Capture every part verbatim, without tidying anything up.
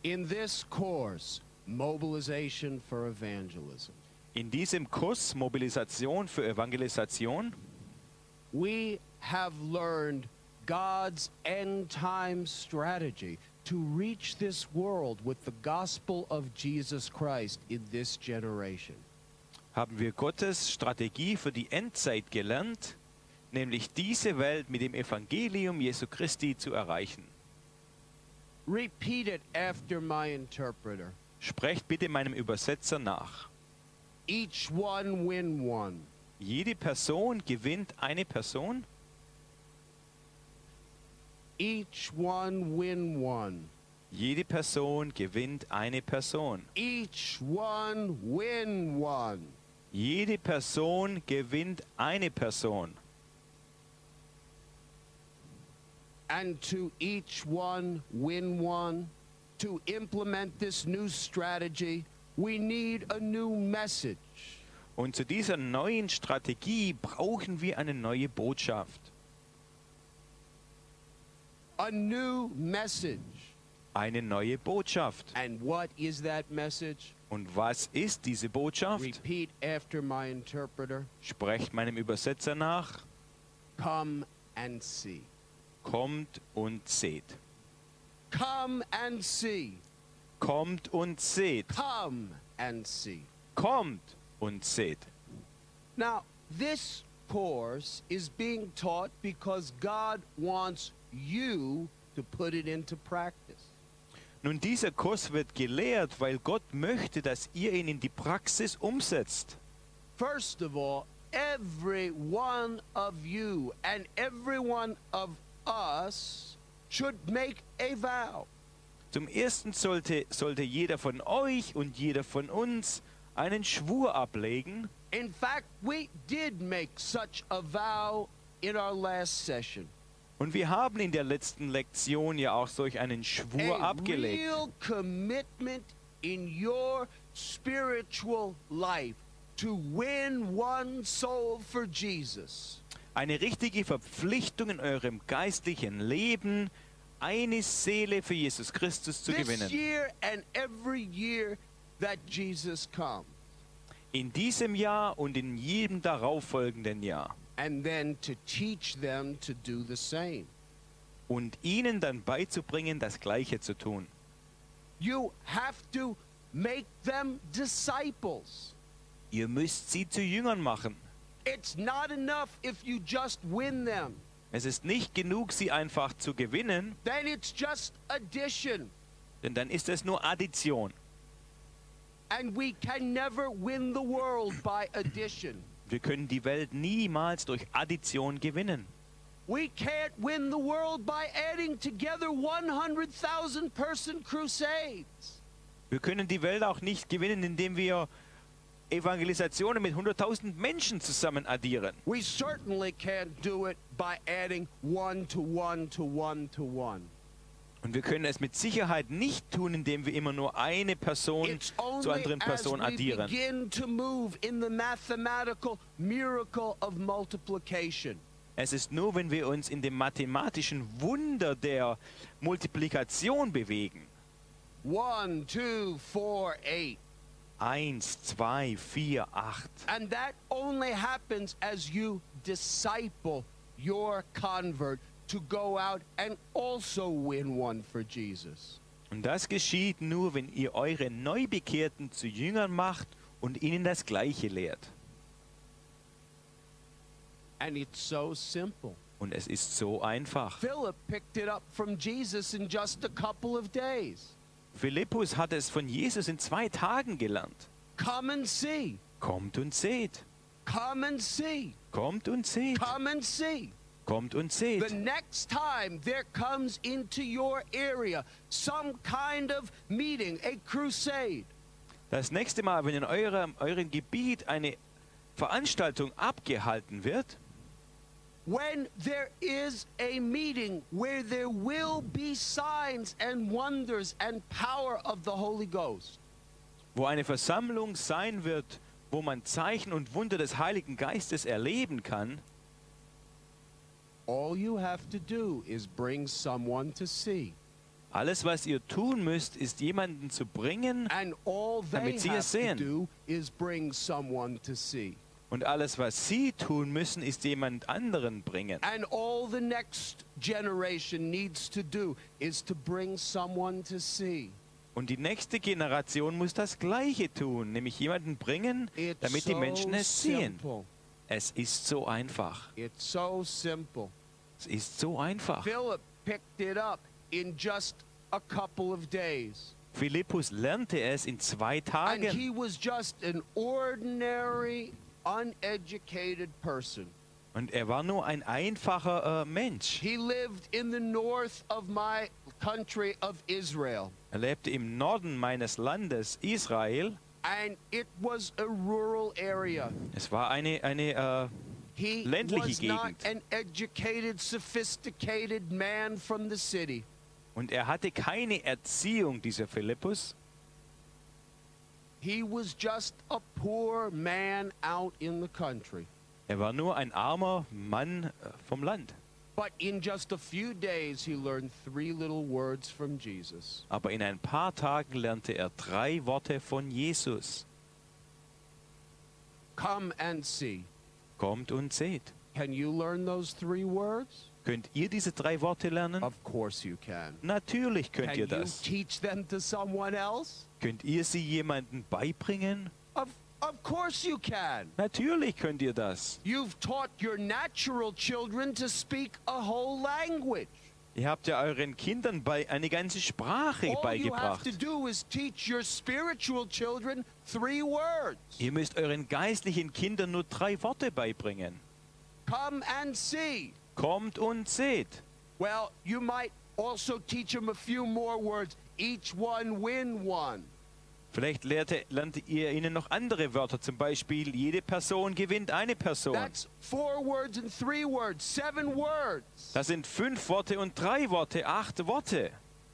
In this course, Mobilization for Evangelism, In diesem Kurs Mobilisation für Evangelisation we have learned God's end-time strategy to reach this world with the gospel of Jesus Christ in this generation. haben wir Gottes Strategie für die Endzeit gelernt, nämlich diese Welt mit dem Evangelium Jesu Christi zu erreichen. Repeat it after my interpreter. Sprecht bitte meinem Übersetzer nach. Each one win one. Jede Person gewinnt eine Person. Each one win one. Jede Person gewinnt eine Person. Each one win one. Jede Person gewinnt eine Person. And to each one win one, to implement this new strategy, we need a new message. Und zu dieser neuen Strategie brauchen wir eine neue Botschaft. A new message. Eine neue Botschaft. And what is that message? Und was ist diese Botschaft? Repeat after my interpreter. Sprecht meinem Übersetzer nach. Come and see. Kommt und seht. Come and see. Kommt und seht. Come and see. Kommt und seht. Now, this course is being taught because God wants you to put it into practice. Nun, dieser Kurs wird gelehrt, weil Gott möchte, dass ihr ihn in die Praxis umsetzt. First of all, every one of you and every one of us should make a vow. Zum Ersten sollte, sollte jeder von euch und jeder von uns einen Schwur ablegen. In fact, we did make such a vow in our last session. Und wir haben in der letzten Lektion ja auch solch einen Schwur A abgelegt. real commitment in your spiritual life to win one soul for Jesus. Eine richtige Verpflichtung in eurem geistlichen Leben, eine Seele für Jesus Christus zu This gewinnen. year and every year that Jesus comes. In diesem Jahr und in jedem darauffolgenden Jahr. And then to teach them to do the same. Und ihnen dann beizubringen, das Gleiche zu tun. You have to make them disciples. Ihr müsst sie zu Jüngern machen. It's not enough if you just win them. Es ist nicht genug, sie einfach zu gewinnen, Then it's just addition. denn dann ist es nur Addition. And we can never win the world by addition. Wir können die Welt niemals durch Addition gewinnen. We can't win the world by adding together one hundred thousand person crusades. Wir können die Welt auch nicht gewinnen, indem wir Evangelisationen mit hunderttausend Menschen zusammen addieren. We certainly can't do it by adding one to one to one to one. Und wir können es mit Sicherheit nicht tun, indem wir immer nur eine Person It's zur only anderen as Person we addieren. begin to move in the mathematical miracle of multiplication. Es ist nur, wenn wir uns in dem mathematischen Wunder der Multiplikation bewegen. One, two, four, eight. Eins, zwei, vier, acht. And that only happens as you disciple your convert to go out and also win one for Jesus. Und das geschieht nur, wenn ihr eure Neubekehrten zu Jüngern macht und ihnen das Gleiche lehrt. And it's so simple. Und es ist so einfach. Philip picked it up from Jesus in just a couple of days. Philippus hat es von Jesus in zwei Tagen gelernt. Come and see. Kommt und seht. Come and see. Kommt und seht. Come and see. Kommt und The seht. next time there comes into your area some kind of meeting, a crusade, Das nächste Mal, wenn in eurem, eurem Gebiet eine Veranstaltung abgehalten wird, when there is a meeting where there will be signs and wonders and power of the Holy Ghost, wo eine Versammlung sein wird, wo man Zeichen und Wunder des Heiligen Geistes erleben kann, all you have to do is bring someone to see. Alles, was ihr tun müsst, ist jemanden zu bringen, And all they damit sie es have to sehen. do is bring someone to see. Und alles, was sie tun müssen, ist jemand anderen bringen. And all the next generation needs to do is to bring someone to see. Und die nächste Generation muss das Gleiche tun, nämlich jemanden bringen, It's damit die so Menschen es sehen. simple. Es ist so einfach. It's so simple. Es ist so einfach. Philip picked it up in just a couple of days. Philippus lernte es in zwei And Tagen. he was just an ordinary, uneducated person. Und er war nur ein einfacher äh, Mensch. He lived in the north of my country of Israel. Er lebte im Norden meines Landes Israel. And it was a rural area. Es war eine, eine äh, He ländliche was not Gegend. an educated, sophisticated man from the city. Und er hatte keine Erziehung, dieser Philippus. He was just a poor man out in the country. Er war nur ein armer Mann äh, vom Land. But in just a few days, he learned three little words from Jesus. Aber in ein paar Tagen lernte er drei Worte von Jesus. Come and see. Kommt und seht. Can you learn those three words? Könnt ihr diese drei Worte lernen? Of course you can. Natürlich könnt Can ihr you das. teach them to someone else? Könnt ihr sie jemandem beibringen? Of, of course you can. Natürlich könnt ihr das. You've taught your natural children to speak a whole language. Ihr habt ja euren Kindern bei eine ganze Sprache All you have beigebracht. to do is teach your spiritual children three words. Ihr müsst euren geistlichen Kindern nur drei Worte beibringen. Come and see. Kommt und seht. Well, you might also teach them a few more words. Each one win one. Vielleicht lehrte, lernte ihr ihnen noch andere Wörter, zum Beispiel jede Person gewinnt eine Person. That's four words and three words, seven words. Das sind fünf Worte und drei Worte, acht Worte.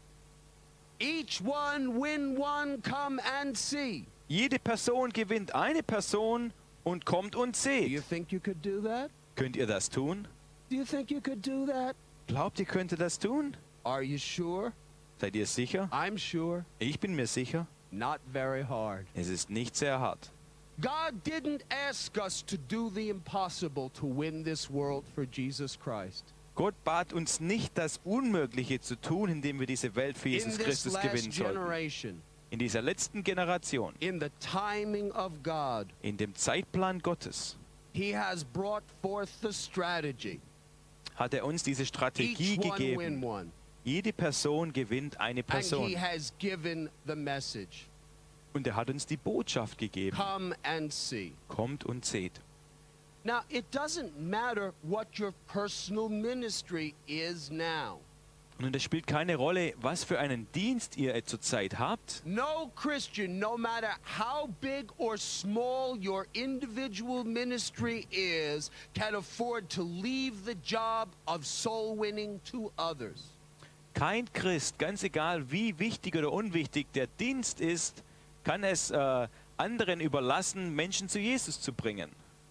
Each one win one, come and see. Jede Person gewinnt eine Person und kommt und Do you seht. think you could do that? Könnt ihr das tun? Do you think you could do that? Glaubt ihr, könnt ihr das tun? Are you sure? Seid ihr sicher? I'm sure. Ich bin mir sicher. Not very hard. Es ist nicht sehr hart. God didn't ask us to do the impossible to win this world for Jesus Christ. Gott bat uns nicht, das Unmögliche zu tun, indem wir diese Welt für In Jesus this Christus last gewinnen sollten. generation, In dieser letzten Generation, in the timing of God, in dem Zeitplan Gottes, He has brought forth the strategy. hat er uns diese Strategie Each one win gegeben. one. Jede Person gewinnt eine And Person. He has given the message. Und er hat uns die Botschaft gegeben. Come and see. Kommt und seht. Now, it doesn't matter what your personal ministry is now. Und es spielt keine Rolle, was für einen Dienst ihr zurzeit habt. No Christian, no matter how big or small your individual ministry is, can afford to leave the job of soul winning to others. Kein Christ, ganz egal wie wichtig oder unwichtig der Dienst ist, kann es äh, anderen überlassen, Menschen zu Jesus zu bringen.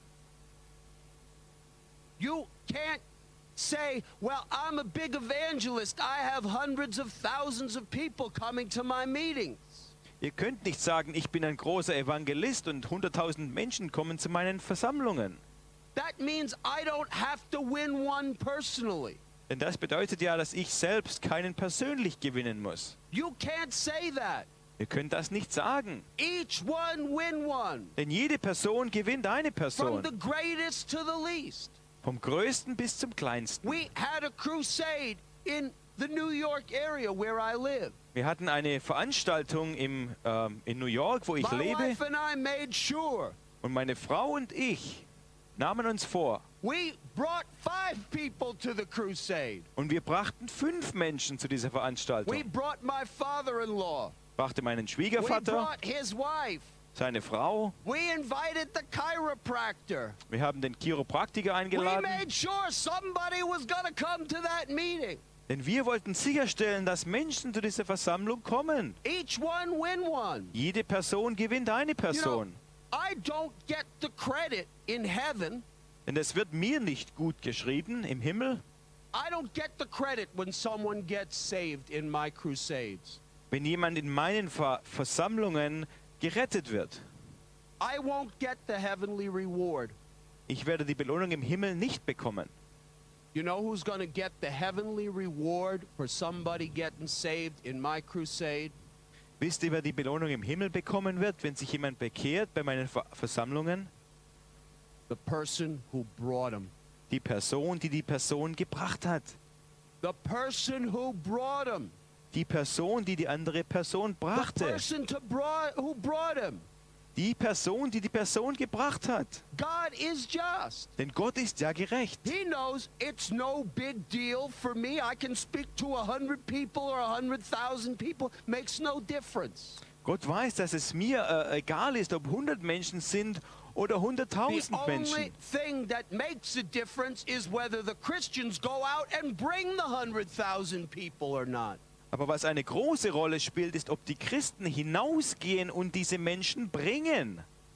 You can't say, well, I'm a big evangelist. I have hundreds of thousands of people coming to my meetings. Ihr könnt nicht sagen, ich bin ein großer Evangelist und hunderttausend Menschen kommen zu meinen Versammlungen. That means I don't have to win one personally. Denn das bedeutet ja, dass ich selbst keinen persönlich gewinnen muss. You can't say that. Ihr könnt das nicht sagen. Each one win one. Denn jede Person gewinnt eine From Person. the greatest to the least. Vom Größten bis zum Kleinsten. We had a crusade in the New York area where I live. Wir hatten eine Veranstaltung im, ähm, in New York, wo ich My lebe. wife and I made sure Und meine Frau und ich nahmen uns vor. we brought five people to the crusade. Und wir brachten fünf Menschen zu dieser We Veranstaltung. brought my father-in-law. Brachte meinen We Schwiegervater, brought his wife. seine Frau. We invited the chiropractor. Wir haben den Chiropraktiker We eingeladen. made sure somebody was going to come to that meeting. Denn wir wollten sicherstellen, dass Menschen zu dieser Versammlung kommen. Each one win one. Jede Person gewinnt eine You know, Person. I don't get the credit in heaven Denn es wird mir nicht gut geschrieben im Himmel, I don't get the credit when someone gets saved in my crusades. wenn jemand in meinen Ver Versammlungen gerettet wird. I won't get the heavenly reward. Ich werde die Belohnung im Himmel nicht bekommen. You know who's going to get the heavenly reward for somebody getting saved in my crusade? Wisst ihr, wer die Belohnung im Himmel bekommen wird, wenn sich jemand bekehrt bei meinen Ver Versammlungen? The person who brought him. Die Person, die die Person gebracht hat. The person who brought him. Die Person, die die andere Person The brachte. person to brought, who brought him. Die Person, die die Person gebracht hat. God is just. Denn Gott ist ja gerecht. He knows it's no big deal for me. I can speak to a hundred people or a hundred thousand people. Makes no difference. Gott weiß, dass es mir äh, egal ist, ob hundert Menschen sind oder The hunderttausend only Menschen. thing that makes a difference is whether the Christians go out and bring the hundred thousand people or not. Aber was eine große Rolle spielt, ist, ob die Christen hinausgehen und diese Menschen bringen.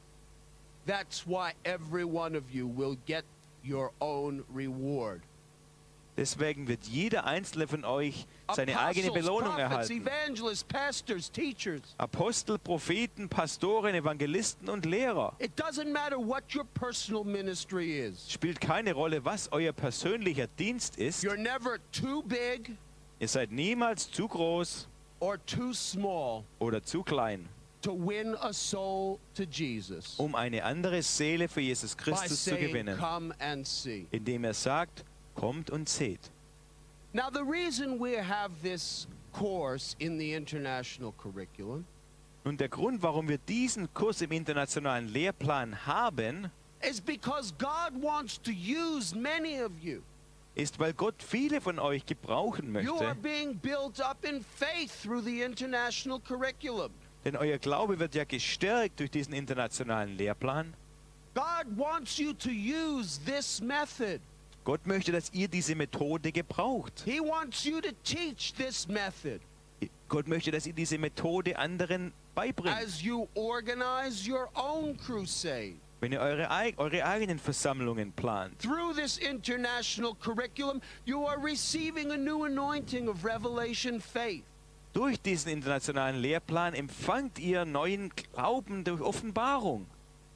That's why every one of you will get your own reward. Deswegen wird jeder einzelne von euch seine eigene Apostles, Belohnung prophets, erhalten. evangelists, pastors, teachers. Apostel, Propheten, Pastoren, Evangelisten und Lehrer. It doesn't matter what your personal ministry is. Spielt keine Rolle, was euer persönlicher Dienst ist. You're never too big Ihr seid niemals zu groß or too small oder zu klein, to win a soul to Jesus um eine andere Seele für Jesus by Christus zu saying, gewinnen, come and see. indem er sagt, kommt und seht. Now, the reason we have this course in the international curriculum Nun, der Grund, warum wir diesen Kurs im internationalen Lehrplan haben, is because God wants to use many of you. ist, weil Gott viele von euch gebrauchen You are möchte. being built up in faith through the international curriculum. Denn euer Glaube wird ja gestärkt durch diesen internationalen Lehrplan. God wants you to use this method. Gott möchte, dass ihr diese Methode gebraucht. He wants you to teach this method Gott möchte, dass ihr diese Methode anderen beibringt. as you organize your own crusade. Wenn ihr eure, eig- eure eigenen Versammlungen plant. Through this international curriculum, you are receiving a new anointing of revelation faith. Durch diesen internationalen Lehrplan empfangt ihr neuen Glauben durch Offenbarung.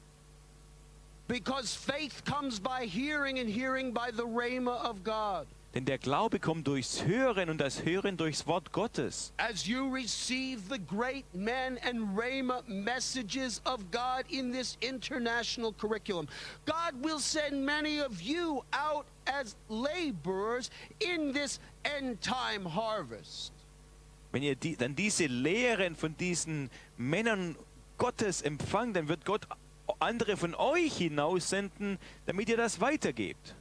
Because faith comes by hearing and hearing by the rhema of God. Denn der Glaube kommt durchs Hören und das Hören durchs Wort Gottes. As you receive the great men and rhema messages of God in this international curriculum, God will send many of you out as laborers in this end-time harvest. Wenn ihr die, dann diese Lehren von diesen Männern Gottes empfangt, dann wird Gott andere von euch hinaussenden, damit ihr das weitergebt.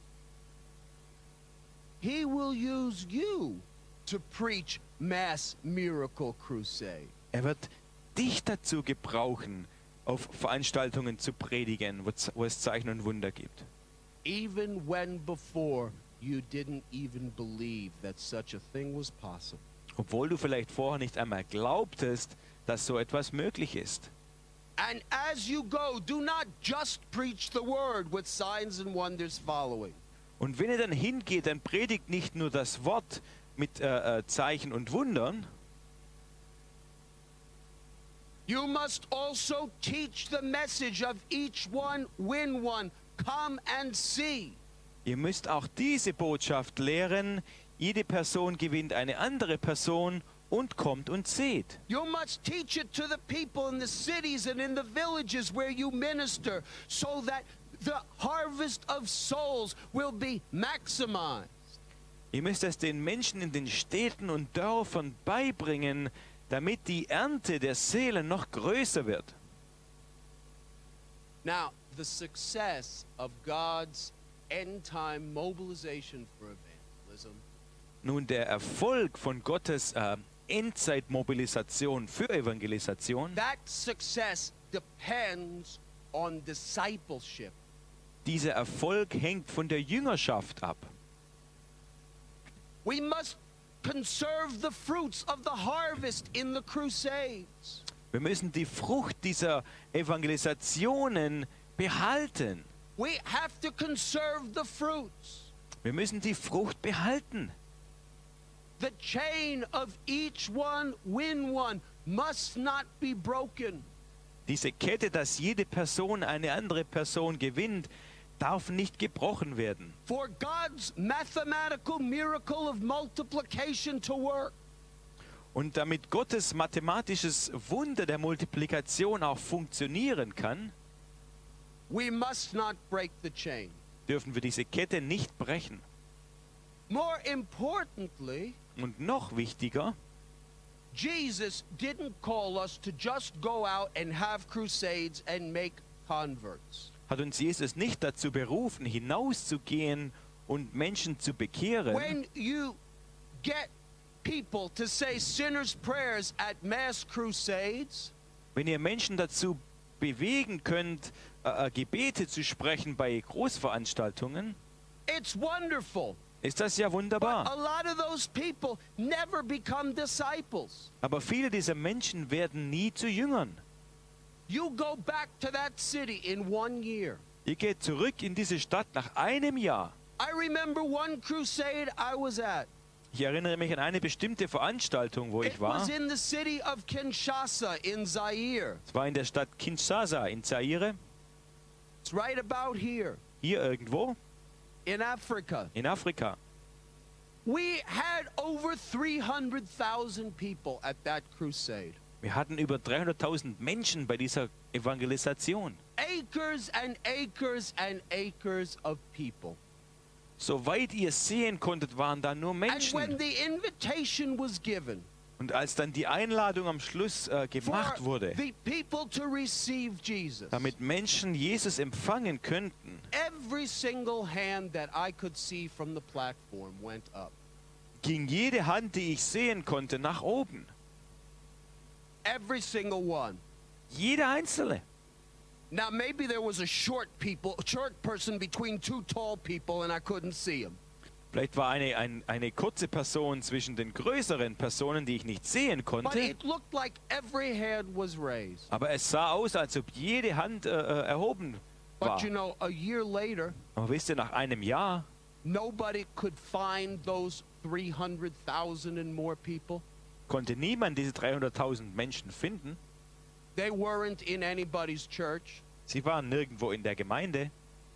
He will use you to preach mass miracle crusade. Er wird dich dazu gebrauchen, auf Veranstaltungen zu predigen, wo Z- wo es Zeichen und Wunder gibt. Even when before you didn't even believe that such a thing was possible. Obwohl du vielleicht vorher nicht einmal glaubtest, dass so etwas möglich ist. And as you go, do not just preach the word with signs and wonders following. Und wenn ihr dann hingeht, dann predigt nicht nur das Wort mit äh, äh, Zeichen und Wundern, You must also teach the message of each one, win one, come and see. ihr müsst auch diese Botschaft lehren. Jede Person gewinnt eine andere Person und kommt und seht. You must teach it to the people in the cities and in the villages where you minister so that the harvest of souls will be maximized. Ihr müsst es den Menschen in den Städten und Dörfern beibringen, damit die Ernte der Seelen noch größer wird. Now, the success of God's end-time mobilization for evangelism Nun, der Erfolg von Gottes äh, Endzeitmobilisation für Evangelisation, that success depends on discipleship. dieser Erfolg hängt von der Jüngerschaft ab. We must conserve the fruits of the harvest in the crusades. Wir müssen die Frucht dieser Evangelisationen behalten. We have to conserve the fruits. Wir müssen die Frucht behalten. The chain of each one win one must not be broken. Diese Kette, dass jede Person eine andere Person gewinnt, darf nicht gebrochen werden. For God's mathematical miracle of multiplication to work, Und damit Gottes mathematisches Wunder der Multiplikation auch funktionieren kann, we must not break the chain. dürfen wir diese Kette nicht brechen. More importantly, Und noch wichtiger, Jesus didn't call us to just go out and have crusades and make converts. hat uns Jesus nicht dazu berufen, hinauszugehen und Menschen zu bekehren. When you get people to say sinners' prayers at mass crusades, Wenn ihr Menschen dazu bewegen könnt, äh, äh, Gebete zu sprechen bei Großveranstaltungen, it's wonderful. ist das ja But a wunderbar. lot of those people never become disciples. Aber viele dieser Menschen werden nie zu Jüngern. You go back to that city in one year. Ihr geht zurück in diese Stadt nach einem Jahr. I remember one crusade I was at. Ich erinnere mich an eine bestimmte Veranstaltung, wo ich It war. was in the city of Kinshasa in Zaire. Es war in der Stadt Kinshasa in Zaire, It's right about here hier irgendwo in Africa. in Afrika. We had over three hundred thousand people at that crusade. Wir hatten über dreihunderttausend Menschen bei dieser Evangelisation. Acres and acres and acres of people. Soweit ihr sehen konntet, waren da nur And when Menschen. the invitation was given Und als dann die Einladung am Schluss äh, for gemacht wurde, the people to receive Jesus, damit Menschen Jesus empfangen könnten, every single hand that I could see from the platform went up. ging jede Hand, die ich sehen konnte, nach oben. Every single one. Jede einzelne. Now maybe there was a short people, short person between two tall people and I couldn't see him. Vielleicht war eine, ein, eine kurze Person zwischen den größeren Personen, die ich nicht sehen But konnte. it looked like every hand was raised. Aber es sah aus, als ob jede Hand äh, äh, erhoben war. But you know, a year later, Aber wisst ihr, nach einem Jahr nobody could find those three hundred thousand and more people. konnte niemand diese dreihunderttausend Menschen finden. They weren't in anybody's church. Sie waren nirgendwo in der Gemeinde.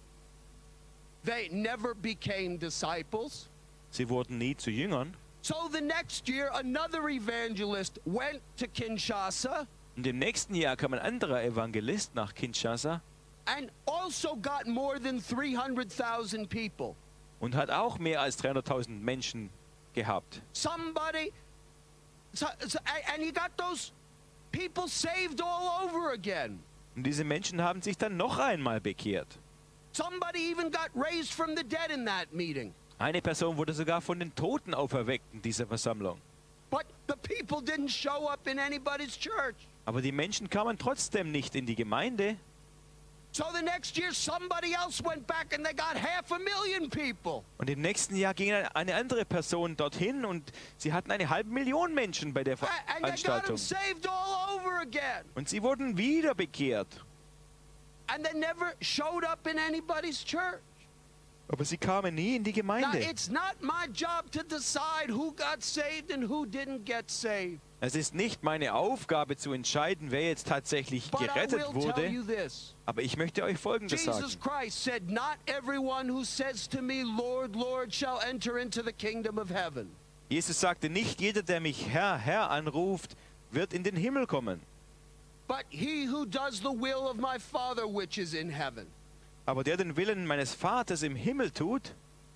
They never became disciples. Sie wurden nie zu Jüngern. So the next year, another evangelist went to Kinshasa Und im nächsten Jahr kam ein anderer Evangelist nach Kinshasa and also got more than three hundred thousand people. und hat auch mehr als dreihunderttausend Menschen gehabt. Somebody, so, so, and you got those people saved all over again. Und diese Menschen haben sich dann noch einmal bekehrt. Somebody even got raised from the dead in that meeting. Eine Person wurde sogar von den Toten auferweckt in dieser Versammlung. But the people didn't show up in anybody's church. Aber die Menschen kamen trotzdem nicht in die Gemeinde. So the next year, somebody else went back and they got half a million people. Und im nächsten Jahr ging eine andere Person dorthin und sie hatten eine halbe Million Menschen bei der A- And they got Veranstaltung. them saved all over again. Und sie wurden wieder bekehrt. And they never showed up in anybody's church. Aber sie kamen nie in die Now, Gemeinde. it's not my job to decide who got saved and who didn't get saved. Es ist nicht meine Aufgabe zu entscheiden, wer jetzt tatsächlich But I gerettet will tell you wurde. this. Aber ich möchte euch Folgendes Jesus sagen. Christ said, "Not everyone who says to me, Lord, Lord, shall enter into the kingdom of heaven, Jesus sagte, nicht jeder, der mich Herr, Herr anruft, wird in den Himmel kommen. but he who does the will of my Father which is in heaven." Aber der den Willen meines Vaters im Himmel tut,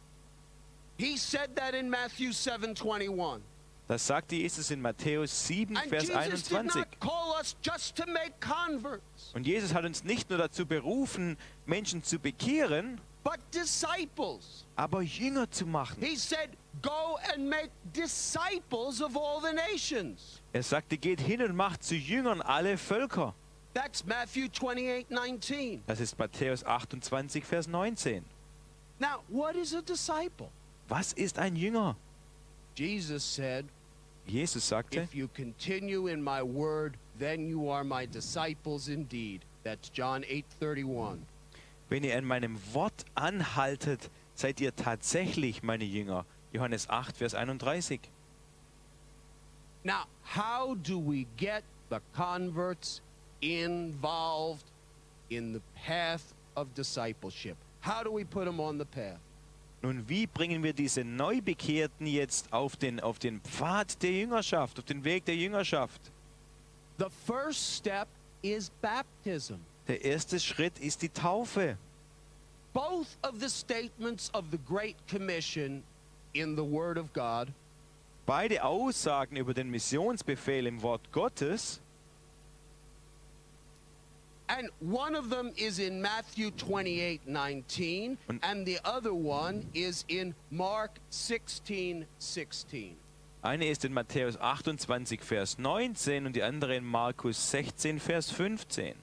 He said that in Matthew seven twenty-one. das sagte Jesus in Matthäus sieben, And Vers Jesus did einundzwanzig. not call us just to make converts, Und Jesus hat uns nicht nur dazu berufen, Menschen zu bekehren, but disciples. aber Jünger zu machen. He said, "Go and make disciples of all the nations." Er sagte, geht hin und macht zu Jüngern alle Völker. That's Matthew twenty-eight nineteen. Das ist Matthäus achtundzwanzig, Vers neunzehn. Now, what is a disciple? Was ist ein Jünger? Jesus said, Jesus sagte, "If you continue in my word, then you are my disciples indeed." That's John eight thirty-one. wenn ihr an meinem Wort anhaltet, seid ihr tatsächlich meine Jünger. Johannes acht, Vers einunddreißig. Now, how do we get the converts involved in the path of discipleship? How do we put them on the path? Nun, wie bringen wir diese Neubekehrten jetzt auf den, auf den Pfad der Jüngerschaft, auf den Weg der Jüngerschaft? The first step is baptism. Der erste Schritt ist die Taufe. Both of the statements of the Great Commission in the Word of God Beide Aussagen über den Missionsbefehl im Wort Gottes, and one of them is in Matthew twenty-eight nineteen, Und- and the other one is in Mark sixteen sixteen. eine ist in Matthäus achtundzwanzig, Vers neunzehn und die andere in Markus sechzehn, Vers fünfzehn.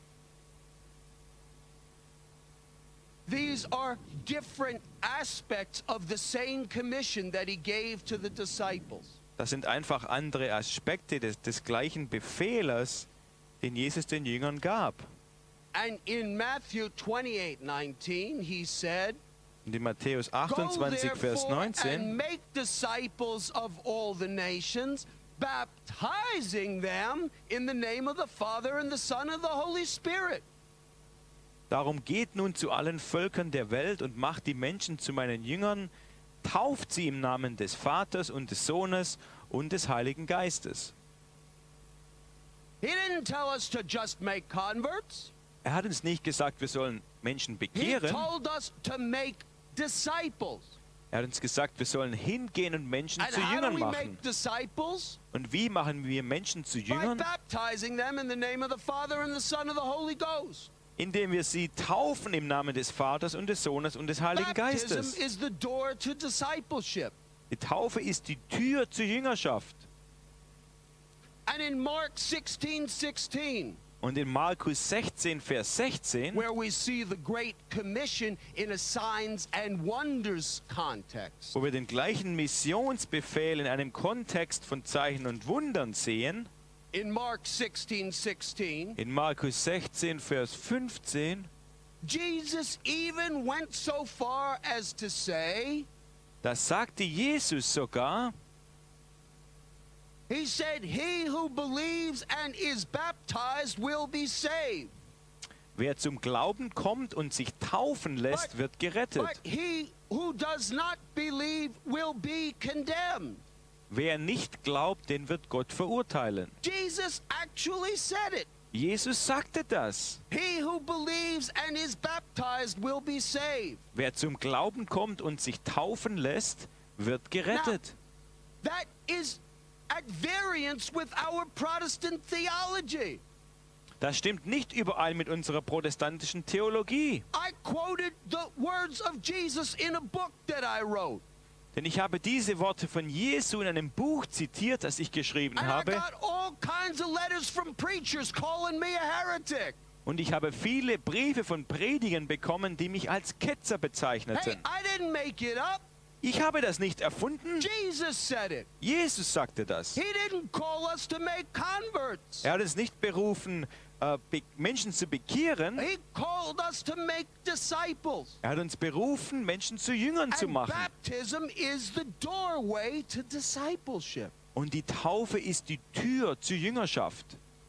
These are different aspects of the same commission that he gave to the disciples. Das sind einfach andere Aspekte des, des gleichen Befehlers, den Jesus den Jüngern gab. And in Matthew twenty-eight nineteen, he said, Und in Matthäus Go achtundzwanzig, Vers therefore and neunzehn, make disciples of all the nations, baptizing them in the name of the Father and the Son and the Holy Spirit. darum geht nun zu allen Völkern der Welt und macht die Menschen zu meinen Jüngern, tauft sie im Namen des Vaters und des Sohnes und des Heiligen Geistes. He didn't tell us to just make converts. Er hat uns nicht gesagt, wir sollen Menschen He bekehren. told us to make disciples. Er hat uns gesagt, wir sollen hingehen und Menschen And zu how do Jüngern we machen. make disciples? Und wie machen wir Menschen zu By Jüngern? baptizing them in the name of the Father and the Son and the Holy Ghost. Indem wir sie taufen im Namen des Vaters und des Sohnes und des Heiligen Baptism Geistes. is the door to discipleship. Die Taufe ist die Tür zur Jüngerschaft. And in Mark sixteen sixteen, Und in Markus sechzehn, Vers sechzehn, where we see the Great Commission in a signs and wonders context, wo wir den gleichen Missionsbefehl in einem Kontext von Zeichen und Wundern sehen, in Mark sixteen sixteen, in Markus sechzehn, Vers fünfzehn, Jesus even went so far as to say, da sagte Jesus sogar, he said, he who believes and is baptized will be saved. wer zum Glauben kommt und sich taufen lässt, But- wird gerettet. But he who does not believe will be condemned. Wer nicht glaubt, den wird Gott verurteilen. Jesus actually said it. Jesus sagte das. He who believes and is baptized will be saved. Wer zum Glauben kommt und sich taufen lässt, wird gerettet. That is at variance with our Protestant theology. Das stimmt nicht überall mit unserer protestantischen Theologie. I quoted the words of Jesus in a book that I wrote. Denn ich habe diese Worte von Jesu in einem Buch zitiert, das ich geschrieben And I habe. got all kinds of letters from preachers calling me a heretic. Und ich habe viele Briefe von Predigern bekommen, die mich als Ketzer Hey, bezeichneten. I didn't make it up. Ich habe das nicht erfunden. Jesus said it. Jesus sagte das. He didn't call us to make converts. Er hat es nicht berufen, äh, be Menschen zu bekehren. He called us to make disciples. Er hat uns berufen, Menschen zu Jüngern zu And machen. baptism is the doorway to discipleship. Und die Taufe ist die Tür zur Jüngerschaft.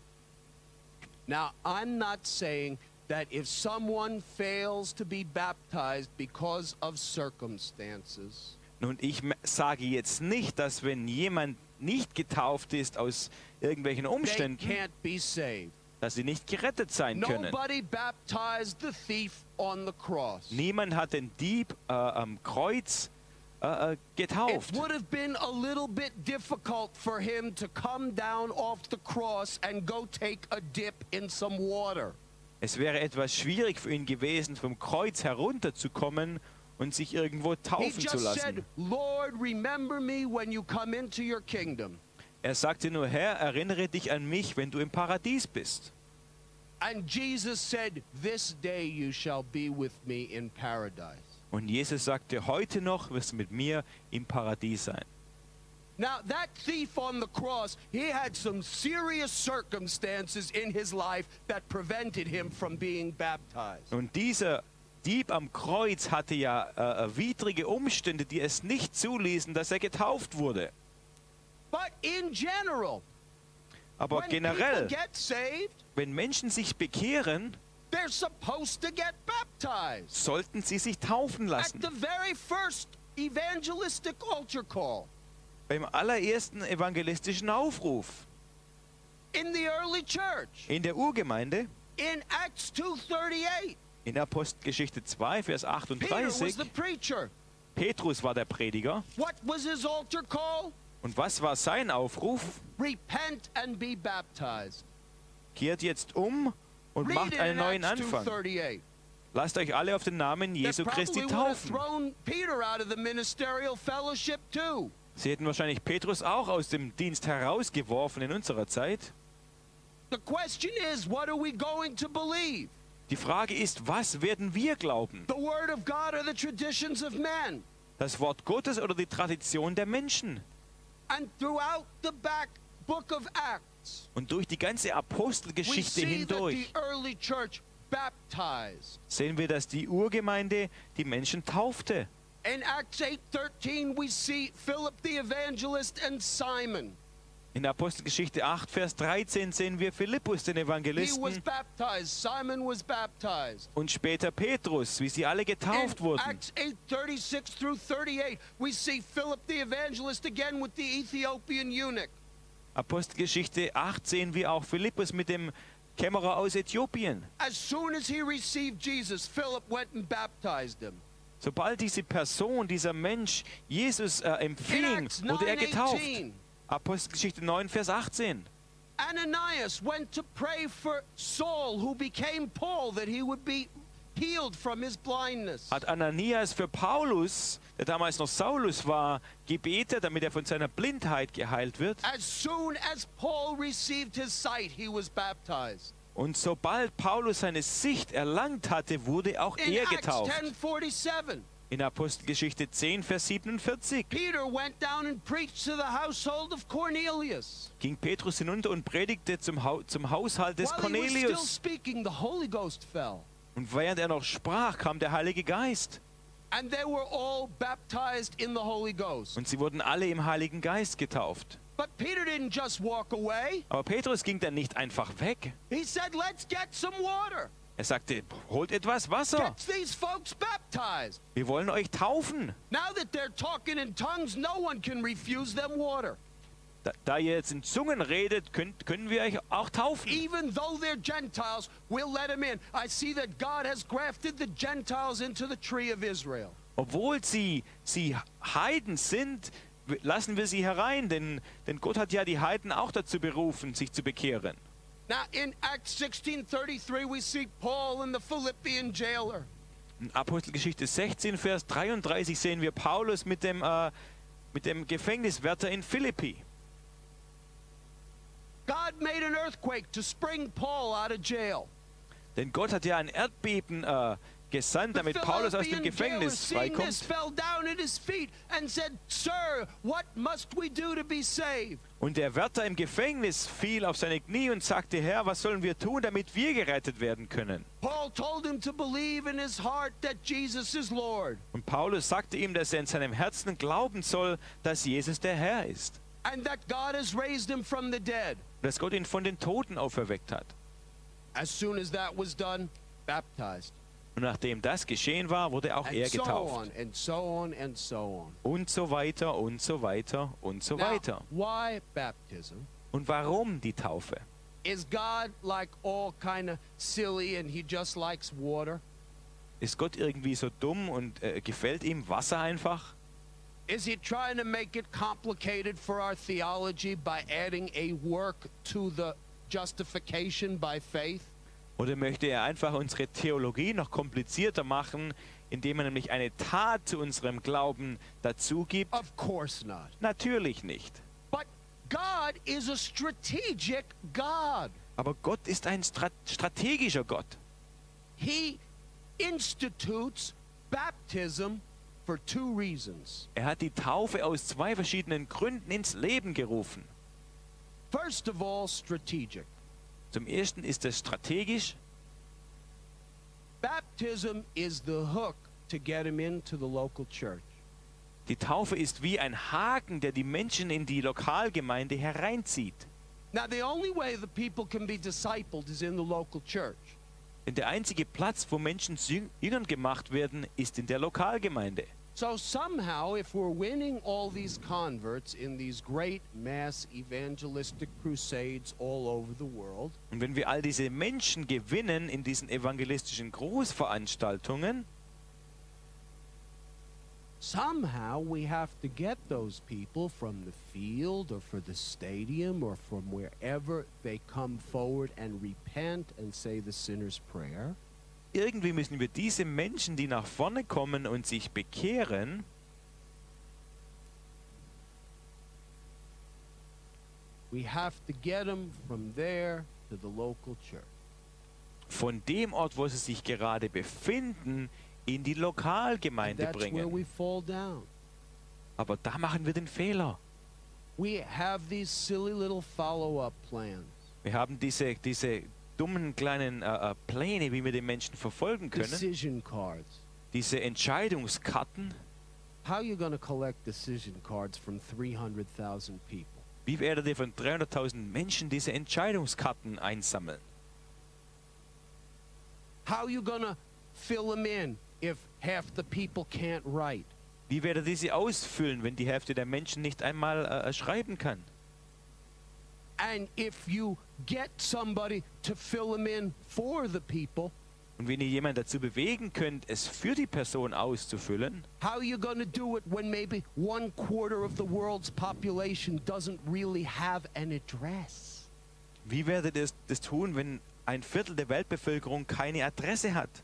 Now, I'm not saying that if someone fails to be baptized because of circumstances, Nun, ich m- sage jetzt nicht, dass wenn jemand nicht getauft ist aus irgendwelchen they Umständen, can't be saved. dass sie nicht gerettet sein können. Nobody baptized the thief on the cross. Niemand hat den Dieb äh, am Kreuz äh, äh, It getauft. would have been a little bit difficult for him to come down off the cross and go take a dip in some water. Es wäre etwas schwierig für ihn gewesen, vom Kreuz herunterzukommen und sich irgendwo He taufen zu just said, lassen. Lord, remember me when you come into your kingdom. Er sagte nur, Herr, erinnere dich an mich, wenn du im Paradies bist. And Jesus said, this day you shall be with me in paradise. Und Jesus sagte, heute noch wirst du mit mir im Paradies sein. Now, that thief on the cross, he had some serious circumstances in his life that prevented him from being baptized. Und dieser Dieb am Kreuz hatte ja äh, widrige Umstände, die es nicht zuließen, dass er getauft wurde. But in general, Aber when generell, people get saved, wenn Menschen sich bekehren, they're supposed to get baptized. sollten sie sich taufen At lassen. the very first evangelistic altar call Beim allerersten evangelistischen Aufruf in the early church, in der Urgemeinde, in Acts two thirty-eight, in Apostelgeschichte zwei, Vers Peter was achtunddreißig, the preacher. Petrus war der Prediger. What was his altar call? Und was war sein Aufruf? Repent and be baptized. Kehrt jetzt um und Read macht it einen in neuen Acts two Anfang. thirty-eight. Lasst euch alle auf den Namen That Jesu probably Christi would have taufen. thrown Peter out of the ministerial fellowship too. Sie hätten wahrscheinlich Petrus auch aus dem Dienst herausgeworfen in unserer Zeit. The question is, what are we going to believe? Die Frage ist, was werden wir glauben? The word of God or the traditions of men? Das Wort Gottes oder die Tradition der Menschen? And throughout the back book of Acts, Und durch die ganze we Apostelgeschichte see that the hindurch early church baptized. sehen wir, dass die Urgemeinde die Menschen taufte. In Acts eight thirteen, we see Philip the evangelist and Simon. In Apostelgeschichte acht, Vers dreizehn sehen wir Philippus, den He was Evangelisten, baptized. Simon was baptized. und später Petrus, wie sie alle getauft In wurden. Acts eight thirty-six through thirty-eight, we see Philip the evangelist again with the Ethiopian eunuch. Apostelgeschichte acht sehen wir auch Philippus mit dem Kämmerer aus Äthiopien. As soon as he received Jesus, Philip went and baptized him. Sobald diese Person, dieser Mensch Jesus äh, In empfing, Acts wurde er nine getauft. eighteen, Apostelgeschichte neun, Vers achtzehn. Ananias went to pray for Saul, who became Paul, that he would be healed from his blindness. Hat Ananias für Paulus, der damals noch Saulus war, gebetet, damit er von seiner Blindheit geheilt wird. As soon as Paul received his sight, he was baptized. Und sobald Paulus seine Sicht erlangt hatte, wurde auch In er Acts getauft. ten forty-seven, In Apostelgeschichte zehn, Vers siebenundvierzig Peter went down and preached to the household of Cornelius. ging Petrus hinunter und predigte zum, Hau zum Haushalt des While he was still Cornelius. speaking, the Holy Ghost fell. Und während er noch sprach, kam der Heilige Geist. And they were all baptized in the Holy Ghost. Und sie wurden alle im Heiligen Geist getauft. But Peter didn't just walk away. Aber Petrus ging dann nicht einfach weg. He said, let's get some water. Er sagte, holt etwas Wasser. Get these folks baptized. Wir wollen euch taufen. Now that they're talking in tongues, no one can refuse them water. Da, da ihr jetzt in Zungen redet, könnt, können wir euch auch taufen. Even though they're Gentiles, we'll let them in. I see that God has grafted the Gentiles into the tree of Israel. Obwohl sie, sie Heiden sind, w- lassen wir sie herein, denn, denn Gott hat ja die Heiden auch dazu berufen, sich zu bekehren. Now in Acts sixteen thirty-three, we see Paul and the Philippian jailer. In Apostelgeschichte sechzehn, Vers dreiunddreißig sehen wir Paulus mit dem, äh, mit dem Gefängniswärter in Philippi. God made an earthquake to spring Paul out of jail. Denn Gott hat ja ein Erdbeben äh, gesandt, The damit Paulus aus dem Philippian jailer, Gefängnis seeing this, freikommt. fell down at his feet and said, Sir, what must we do to be saved? Und der Wärter im Gefängnis fiel auf seine Knie und sagte, Herr, was sollen wir tun, damit wir gerettet werden können? Paul told him to believe in his heart that Jesus is Lord, Und Paulus sagte ihm, dass er in seinem Herzen glauben soll, dass Jesus der Herr ist. and that God has raised him from the dead. Dass Gott ihn von den Toten auferweckt hat. As soon as that was done, baptized. Und nachdem das geschehen war, wurde auch er And so getauft. on, and so on, and so on. Und so weiter und so weiter und so Now, weiter. why baptism? Und warum die Taufe? Is God like all kind of silly and he just likes water? Ist Gott irgendwie so dumm und äh, gefällt ihm Wasser einfach? Is he trying to make it complicated for our theology by adding a work to the justification by faith? Oder möchte er einfach unsere Theologie noch komplizierter machen, indem er nämlich eine Tat zu unserem Glauben dazu gibt? Of course not. Natürlich nicht. But God is a strategic God. Aber Gott ist ein Strat strategischer Gott. He institutes baptism for two reasons. Er hat die Taufe aus zwei verschiedenen Gründen ins Leben gerufen. First of all, strategic. Zum ersten ist es strategisch. Baptism is the hook to get them into the local church. Die Taufe ist wie ein Haken, der die Menschen in die Lokalgemeinde hereinzieht. Now, the only way the people can be discipled is in the local church. Denn der einzige Platz, wo Menschen zu Jüngern gemacht werden, ist in der Lokalgemeinde. So somehow, if we're winning all these converts in these great mass evangelistic crusades all over the world, Und wenn wir all diese Menschen gewinnen in diesen evangelistischen Großveranstaltungen, somehow we have to get those people from the field or for the stadium or from wherever they come forward and repent and say the sinner's prayer. irgendwie müssen wir diese Menschen, die nach vorne kommen und sich bekehren, We have to get them from there to the local church. von dem Ort, wo sie sich gerade befinden, in die And Lokalgemeinde that's where bringen. we fall down. Aber da machen wir den Fehler. We have these silly little follow-up plans. Wir haben diese, diese dummen kleinen äh, äh, Pläne, wie wir den Menschen verfolgen können. Decision cards. Diese Entscheidungskarten. How are you going to collect decision cards from three hundred thousand people? Wie werdet ihr von dreihunderttausend Menschen diese Entscheidungskarten einsammeln? How are you going to fill them in if half the people can't write? Wie werdet ihr sie ausfüllen, wenn die Hälfte der Menschen nicht einmal äh, schreiben kann? And if you get somebody to fill them in for the people, Und wenn ihr jemanden dazu bewegen könnt, es für die Person auszufüllen, how are you going to do it when maybe one quarter of the world's population doesn't really have an address? wie werdet ihr das tun, wenn ein Viertel der Weltbevölkerung keine Adresse hat?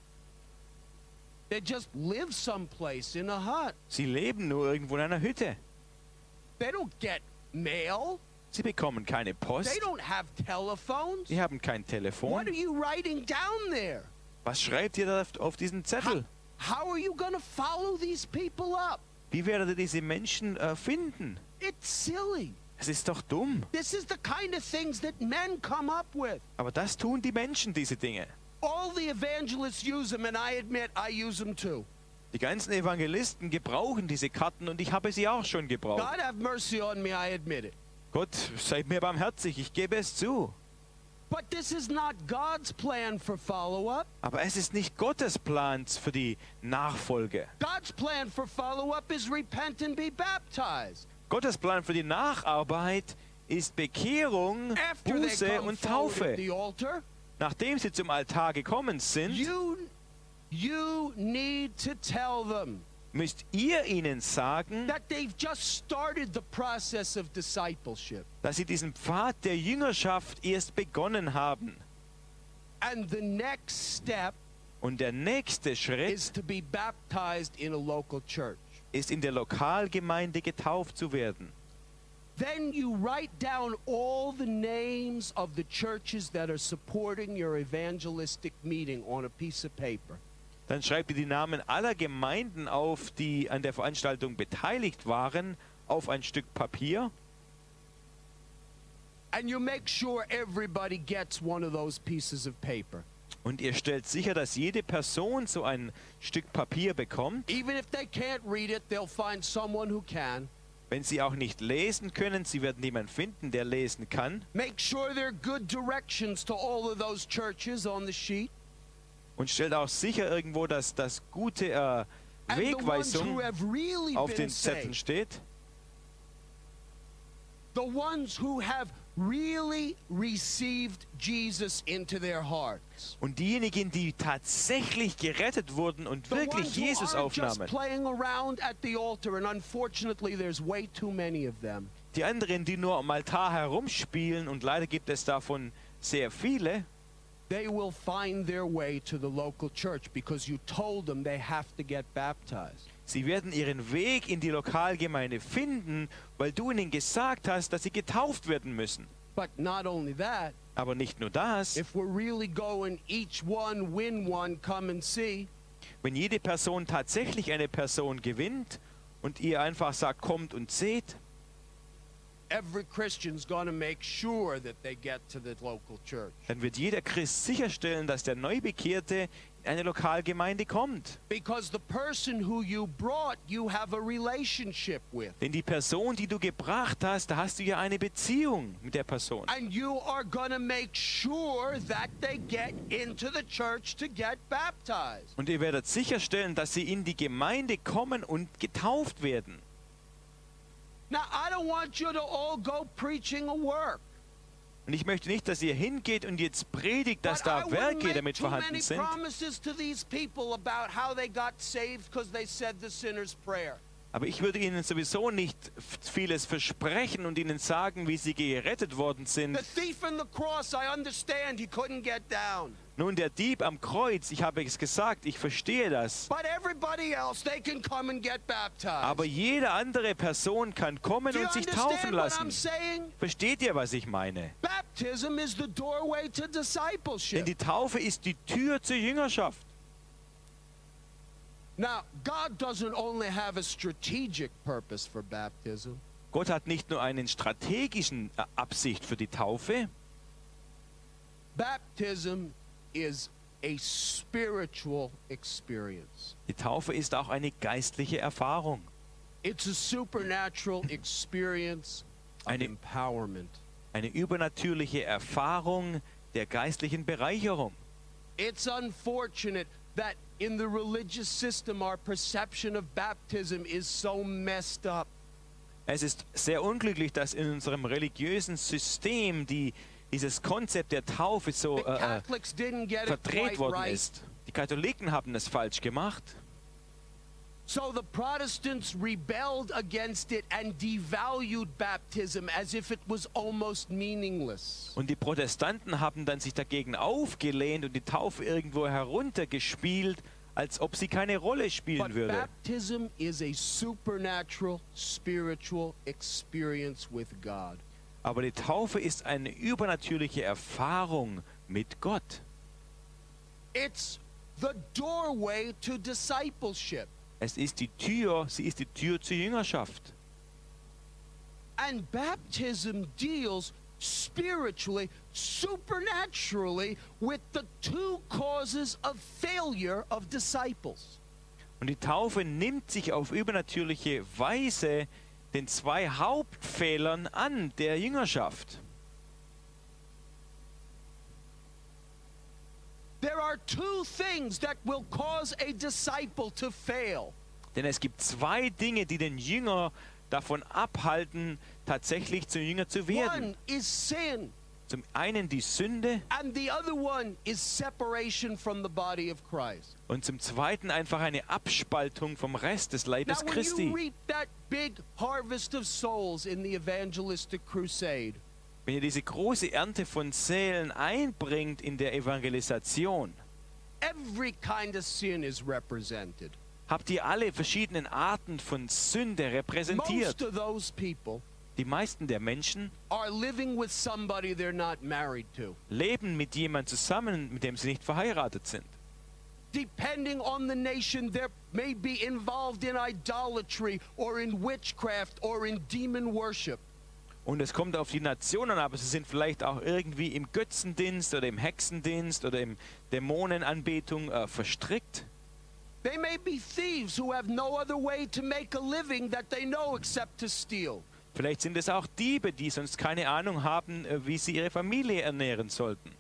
They just live someplace in a hut. Sie leben nur irgendwo in einer Hütte. They don't get mail. Sie bekommen keine Post. They don't have telephones. Sie haben kein What Telefon. are you writing down there? Was schreibt ihr da auf- auf diesen Zettel? How are you going to follow these people up? Wie werdet ihr diese Menschen äh, finden? It's silly. Es ist doch dumm. This is the kind of things that men come up with. Aber das tun die Menschen, diese Dinge. All the evangelists use them, and I admit I use them too. Die ganzen Evangelisten gebrauchen diese Karten und ich habe sie auch schon gebraucht. God have mercy on me, I admit it. Gott, seid mir barmherzig, ich gebe es zu. But this is not God's plan for follow-up. Aber es ist nicht Gottes Plan für die Nachfolge. God's plan for follow-up is repent and be baptized. Gottes Plan für die Nacharbeit ist Bekehrung, After they Buße come und forward Taufe. at the altar, Nachdem sie zum Altar gekommen sind, you, you need to tell them müsst ihr ihnen sagen, that they've just started the process of discipleship. dass sie diesen Pfad der Jüngerschaft erst begonnen haben. And the next step Und der nächste Schritt is to be baptized in a local church. ist, in der Lokalgemeinde getauft zu werden. Then you write down all the names of the churches that are supporting your evangelistic meeting on a piece of paper. Dann schreibt ihr die Namen aller Gemeinden auf, die an der Veranstaltung beteiligt waren, auf ein Stück Papier. And you make sure everybody gets one of those pieces of paper. Und ihr stellt sicher, dass jede Person so ein Stück Papier bekommt. Even if they can't read it, they'll find someone who can. Wenn sie auch nicht lesen können, sie werden jemanden finden, der lesen kann. Make sure there are good directions to all of those churches on the sheet. Und stellt auch sicher irgendwo, dass das gute äh, And the ones Wegweisung who have really auf been den Zetteln saved, steht. the ones who have really received Jesus into their hearts. Und diejenigen, die tatsächlich gerettet wurden und The wirklich ones who Jesus aren't just aufnahmen. playing around at the altar, and unfortunately there's way too many of them. Die anderen, die nur am Altar herumspielen, und leider gibt es davon sehr viele, They will find their way to the local church because you told them they have to get baptized. sie werden ihren Weg in die Lokalgemeinde finden, weil du ihnen gesagt hast, dass sie getauft werden müssen. But not only that, Aber nicht nur das, if we're really going each one, win one, come and see, wenn jede Person tatsächlich eine Person gewinnt und ihr einfach sagt, kommt und seht, every Christian's going to make sure that they get to the local church. Dann wird jeder Christ sicherstellen, dass der Neubekehrte in eine Lokalgemeinde kommt. Because the person who you brought, you have a relationship with. Denn die Person, die du gebracht hast, da hast du ja eine Beziehung mit der Person. And you are going to make sure that they get into the church to get baptized. Und ihr werdet sicherstellen, dass sie in die Gemeinde kommen und getauft werden. Now, I don't want you to all go preaching a work. Und ich möchte nicht, dass ihr hingeht und jetzt predigt, dass But I da wouldn't Werke make damit too vorhanden many sind. promises to these people about how they got saved because they said the sinner's prayer. Aber ich würde ihnen sowieso nicht vieles versprechen und ihnen sagen, wie sie gerettet worden sind. The thief in the cross, I understand he couldn't get down. Nun, der Dieb am Kreuz, ich habe es gesagt, ich verstehe das. But everybody else, they can come and get baptized. Aber jede andere Person kann kommen Do you und sich understand taufen what I'm lassen. saying? Versteht ihr, was ich meine? Baptism is the doorway to Denn discipleship. die Taufe ist die Tür zur Jüngerschaft. Now, God doesn't only have a strategic purpose for baptism. Gott hat nicht nur einen strategischen äh, Absicht für die Taufe. Baptism is a spiritual experience. Die Taufe ist auch eine geistliche Erfahrung. It's a supernatural experience of Eine- empowerment. Eine übernatürliche Erfahrung der geistlichen Bereicherung. It's unfortunate that in the religious system our perception of baptism is so messed up. Es ist sehr unglücklich, dass in unserem religiösen System die, dieses Konzept der Taufe so The äh, äh, Catholics didn't get it verdreht quite worden right. ist. Die Katholiken haben es falsch gemacht. So the Protestants rebelled against it and devalued baptism as if it was almost meaningless. Und die Protestanten haben dann sich dagegen aufgelehnt und die Taufe irgendwo heruntergespielt, als ob sie keine Rolle spielen But würde. baptism is a supernatural spiritual experience with God. Aber die Taufe ist eine übernatürliche Erfahrung mit Gott. It's the doorway to discipleship. Es ist die Tür, sie ist die Tür zur Jüngerschaft. And baptism deals spiritually, supernaturally with the two causes of failure of disciples. Und die Taufe nimmt sich auf übernatürliche Weise den zwei Hauptfehlern an der Jüngerschaft. There are two things that will cause a disciple to fail. Denn es gibt zwei Dinge, die den Jünger davon abhalten, tatsächlich zum Jünger zu werden. One is sin, Zum einen die Sünde and the other one is separation from the body of Christ. und zum zweiten einfach eine Abspaltung vom Rest des Now, Leibes when you Christi. reap that big harvest of souls in the evangelistic crusade, Wenn ihr diese große Ernte von Seelen einbringt in der Evangelisation, every kind of sin is represented. habt ihr alle verschiedenen Arten von Sünde repräsentiert. Most of those people Die meisten der Menschen are living with somebody they're not married to. leben mit jemandem zusammen, mit dem sie nicht verheiratet sind. Depending on the nation, they may be involved in idolatry or in witchcraft or in demon worship. Und es kommt auf die Nationen, aber sie sind vielleicht auch irgendwie im Götzendienst oder im Hexendienst oder im Dämonenanbetung äh, verstrickt. They may be thieves who have no other way to make a living that they know except to steal. Vielleicht sind es auch Diebe, die sonst keine Ahnung haben, äh, wie sie ihre Familie ernähren sollten.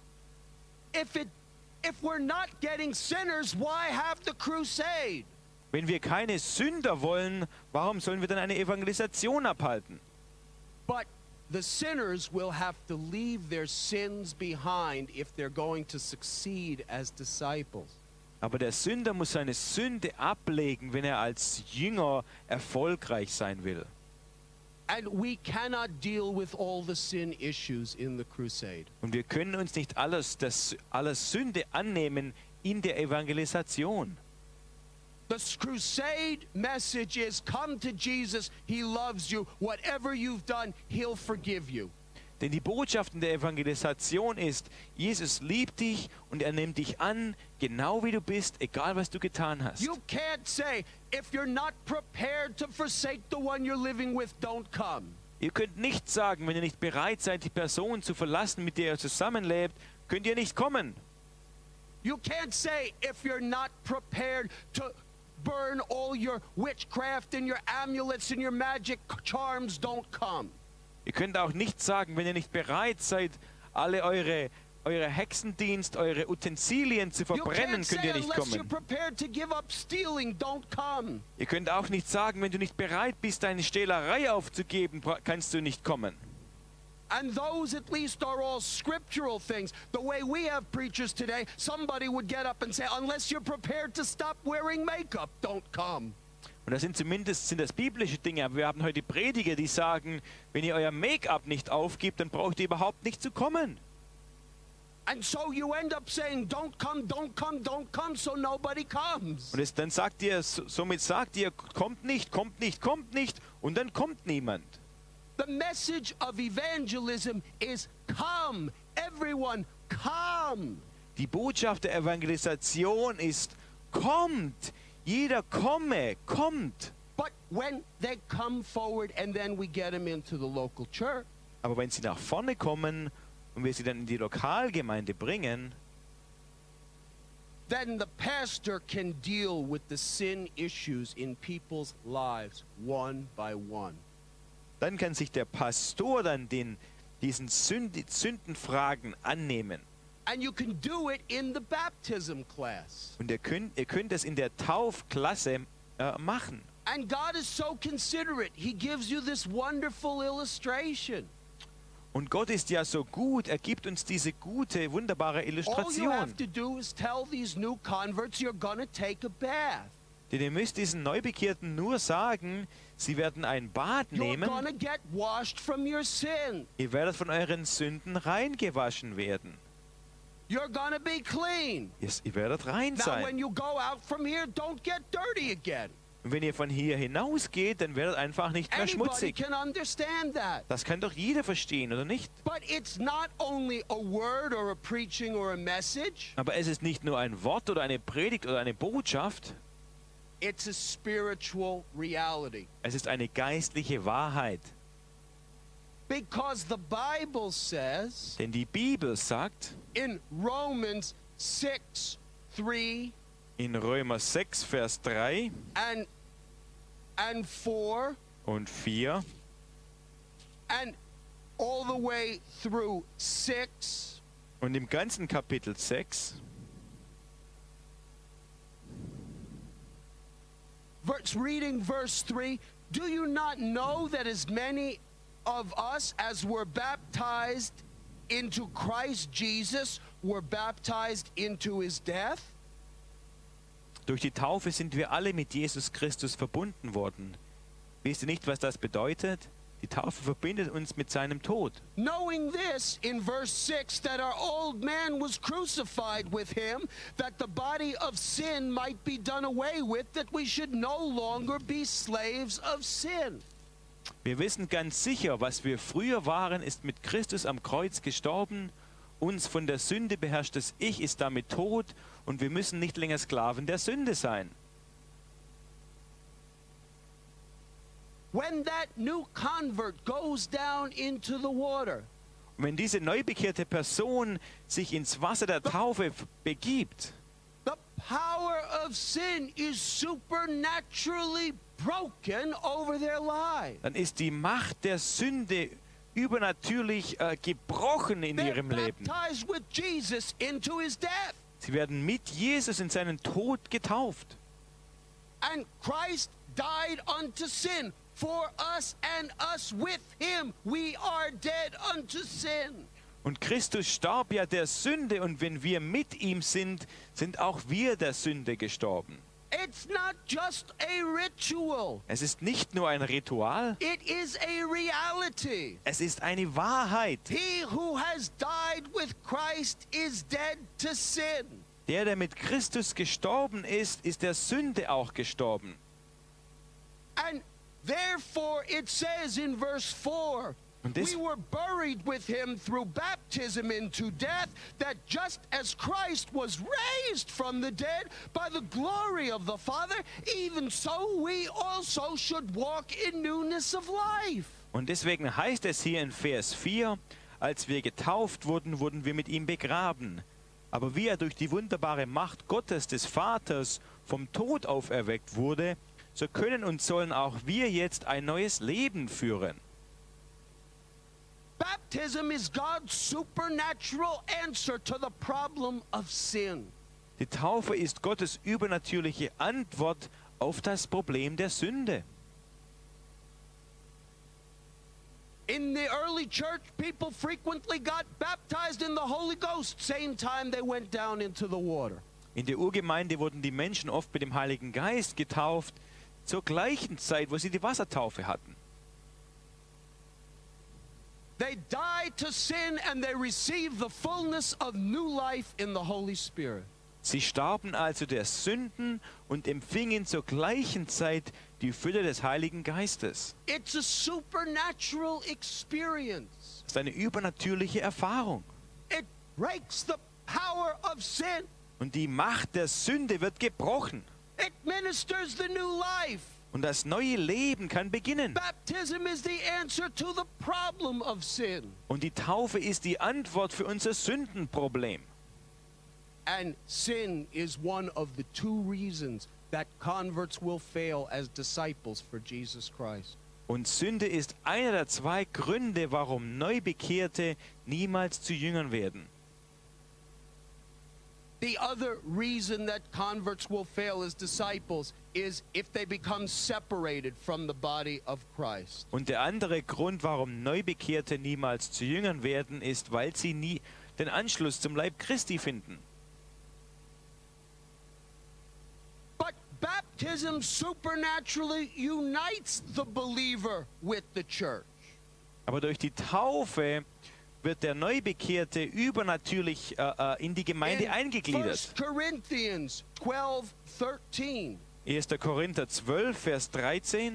If it if we're not getting sinners, why have the crusade? Wenn wir keine Sünder wollen, warum sollen wir dann eine Evangelisation abhalten? But the sinners will have to leave their sins behind if they're going to succeed as disciples. Aber der Sünder muss seine Sünde ablegen, wenn er als Jünger erfolgreich sein will. And we cannot deal with all the sin issues in the crusade. Und wir können uns nicht alles, das, alles Sünde annehmen in der Evangelisation. The crusade message is come to Jesus, he loves you. Whatever you've done, he'll forgive you. Denn die Botschaft in der Evangelisation ist, Jesus liebt dich und er nimmt dich an, genau wie du bist, egal was du getan hast. You can't say, if you're not prepared to forsake the one you're living with, don't come. Ihr könnt nicht sagen, wenn ihr nicht bereit seid, die Person zu verlassen, mit der ihr zusammenlebt, könnt ihr nicht kommen. You can't say if you're not prepared to burn all your witchcraft and your amulets and your magic charms, don't come. Ihr könnt auch nicht sagen, wenn ihr nicht bereit seid, alle eure, eure Hexendienst, eure Utensilien zu You verbrennen, can't könnt say ihr nicht unless you're kommen. prepared to give up stealing, don't come. Ihr könnt auch nicht sagen, wenn du nicht bereit bist, deine Stehlerei aufzugeben, bra- kannst du nicht kommen. And those at least are all scriptural things. The way we have preachers today, somebody would get up and say, unless you're prepared to stop wearing makeup, don't come. Und das sind zumindest sind das biblische Dinge, aber wir haben heute Prediger, die sagen, wenn ihr euer Make-up nicht aufgibt, dann braucht ihr überhaupt nicht zu kommen. And so you end up saying, don't come, don't come, don't come, so nobody comes. Und es, dann sagt ihr, so- somit sagt ihr, kommt nicht, kommt nicht, kommt nicht, und dann kommt niemand. The message of evangelism is come, everyone, come. Die Botschaft der Evangelisation ist, kommt, jeder komme, kommt. But when they come forward and then we get them into the local church, Aber wenn sie nach vorne kommen und wir sie dann in die Lokalgemeinde bringen, then the pastor can deal with the sin issues in people's lives one by one. dann kann sich der Pastor dann den, diesen Sünd, Sündenfragen annehmen. And you can do it in the baptism class. Und ihr könnt, ihr könnt es in der Taufklasse äh, machen. And God is so considerate. He gives you this wonderful illustration. Und Gott ist ja so gut, er gibt uns diese gute, wunderbare All you Illustration. have to do is tell these new converts you're going to take a bath. Denn ihr müsst diesen Neubekehrten nur sagen, sie werden ein Bad You're nehmen, going to get washed from your sin. ihr werdet von euren Sünden reingewaschen werden. You're going to be clean. Ihr, ihr werdet rein Now, when sein. you go out from here, don't get dirty again. Und wenn ihr von hier hinausgeht, dann werdet einfach nicht mehr Anybody schmutzig. can understand that. Das kann doch jeder verstehen, oder nicht? But it's not only a word or a preaching or a message. Aber es ist nicht nur ein Wort oder eine Predigt oder eine Botschaft, It's a spiritual reality. es ist eine geistliche Wahrheit. Because the Bible says Denn die Bibel sagt in Romans six, three in Römer sechs, Vers drei and and four und vier and all the way through six, und im ganzen Kapitel sechs, verse, reading verse three, do you not know that as many of us as were baptized into Christ Jesus were baptized into his death? durch die Taufe sind wir alle mit Jesus Christus verbunden worden. Wisst ihr nicht, was das bedeutet? Die Taufe verbindet uns mit seinem Tod. Knowing this in verse six, that our old man was crucified with him, that the body of sin might be done away with, that we should no longer be slaves of sin. Wir wissen ganz sicher, was wir früher waren, ist mit Christus am Kreuz gestorben. Uns von der Sünde beherrschtes Ich ist damit tot und wir müssen nicht länger Sklaven der Sünde sein. When that new convert goes down into the water, Und wenn diese neubekehrte Person sich ins Wasser der Taufe begibt, the power of sin is supernaturally broken over their lives. dann ist die Macht der Sünde übernatürlich äh, gebrochen in They're ihrem Leben. baptized with Jesus into his death. Sie werden mit Jesus in seinen Tod getauft. And Christ died unto sin for us, and us with him. We are dead unto sin. Und Christus starb ja der Sünde und wenn wir mit ihm sind, sind auch wir der Sünde gestorben. It's not just a ritual. Es ist nicht nur ein Ritual, It is a reality. es ist eine Wahrheit. He who has died with Christ is dead to sin. Der, der mit Christus gestorben ist, ist der Sünde auch gestorben. And therefore it says in verse four, Und des- we were buried with him through baptism into death, that just as Christ was raised from the dead by the glory of the Father, even so we also should walk in newness of life. Und deswegen heißt es hier in Vers vier, als wir getauft wurden, wurden wir mit ihm begraben. Aber wie er durch die wunderbare Macht Gottes, des Vaters, vom Tod auferweckt wurde, so können und sollen auch wir jetzt ein neues Leben führen. Baptism is God's supernatural answer to the problem of sin. Die Taufe ist Gottes übernatürliche Antwort auf das Problem der Sünde. In the early church, people frequently got baptized in the Holy Ghost, same time they went down into the water. In der Urgemeinde wurden die Menschen oft mit dem Heiligen Geist getauft, zur gleichen Zeit, wo sie die Wassertaufe hatten. They died to sin and they received the fullness of new life in the Holy Spirit. Sie starben also der Sünden und empfingen zur gleichen Zeit die Fülle des Heiligen Geistes. It's a supernatural experience. Das ist eine übernatürliche Erfahrung. It breaks the power of sin. Und die Macht der Sünde wird gebrochen. It ministers the new life. Und das neue Leben kann beginnen. Baptism is the answer to the problem of sin. Und die Taufe ist die Antwort für unser Sündenproblem. And sin is one of the two reasons that converts will fail as disciples for Jesus Christ. Und Sünde ist einer der zwei Gründe, warum Neubekehrte niemals zu Jüngern werden. The other reason that converts will fail as disciples is if they become separated from the body of Christ. Und der andere Grund, warum Neubekehrte niemals zu Jüngern werden, ist, weil sie nie den Anschluss zum Leib Christi finden. But baptism supernaturally unites the believer with the church. Aber durch die Taufe wird der Neubekehrte übernatürlich äh, äh, in die Gemeinde In eingegliedert. First Corinthians twelve thirteen. erster Korinther zwölf, Vers dreizehn.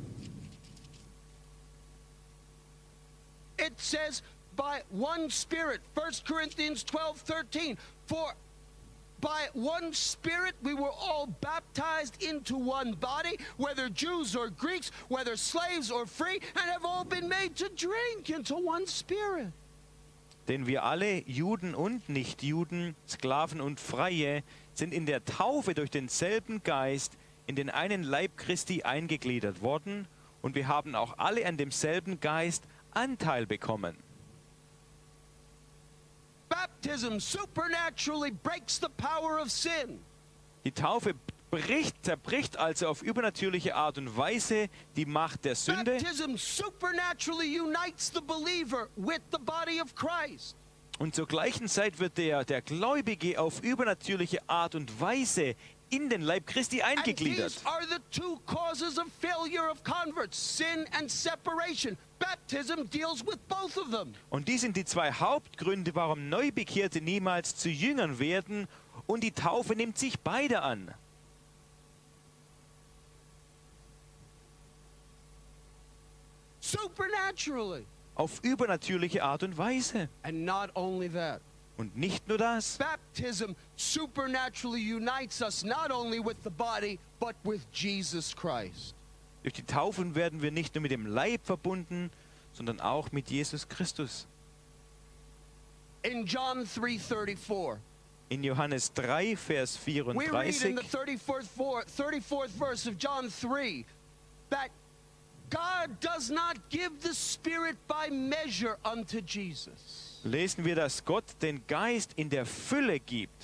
It says, by one Spirit, First Corinthians twelve thirteen, for by one Spirit we were all baptized into one body, whether Jews or Greeks, whether slaves or free, and have all been made to drink into one Spirit. Denn wir alle, Juden und Nichtjuden, Sklaven und Freie, sind in der Taufe durch denselben Geist in den einen Leib Christi eingegliedert worden, und wir haben auch alle an demselben Geist Anteil bekommen. Baptism supernaturally breaks the power of sin. Die Taufe bricht, zerbricht also auf übernatürliche Art und Weise die Macht der Sünde. Baptism supernaturally unites the believer with the body of Christ. Und zur gleichen Zeit wird der, der Gläubige auf übernatürliche Art und Weise in den Leib Christi And eingegliedert. these are the two causes of failure of converts, sin and separation. Baptism deals with both of them. Und die sind die zwei Hauptgründe, warum Neubekehrte niemals zu Jüngern werden. Und die Taufe nimmt sich beide an. Supernaturally. Auf übernatürliche Art und Weise. And not only that, Und nicht nur das. baptism supernaturally unites us not only with the body, but with Jesus Christ. Durch die Taufen werden wir nicht nur mit dem Leib verbunden, sondern auch mit Jesus Christus. In John three thirty-four, In Johannes drei, Vers we read in vierunddreißig, the thirty-fourth, vor- thirty-fourth verse of John three that God does not give the Spirit by measure unto Jesus. lesen wir, dass Gott den Geist in der Fülle gibt.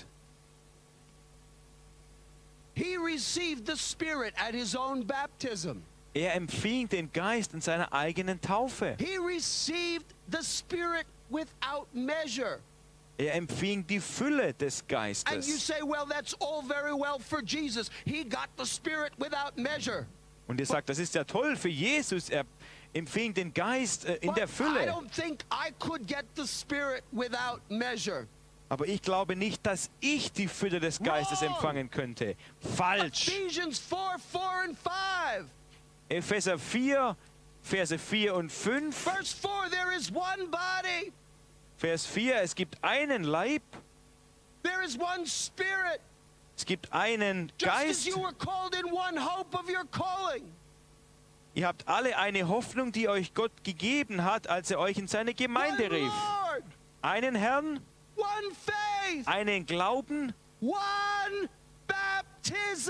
He received the Spirit at his own baptism. Er empfing den Geist in seiner eigenen Taufe. He received the Spirit without measure. Er empfing die Fülle des And you Geistes. say, well, that's all very well for Jesus. He got the Spirit without measure. Und ihr sagt, das ist ja toll für Jesus. Er empfing den Geist äh, in But der I Fülle. don't think I could get the Spirit without measure. Aber ich glaube nicht, dass ich die Fülle des Geistes Wrong. empfangen könnte. Falsch. Ephesians four, four and five. Epheser vier, Verse vier und fünf. Verse four, there is one body. Vers vier, es gibt einen Leib, There is one Spirit. es gibt einen Just as Geist. you were called in one hope of your calling. Ihr habt alle eine Hoffnung, die euch Gott gegeben hat, als er euch in seine Gemeinde one rief. Lord, Einen Herrn, one faith, einen Glauben one baptism.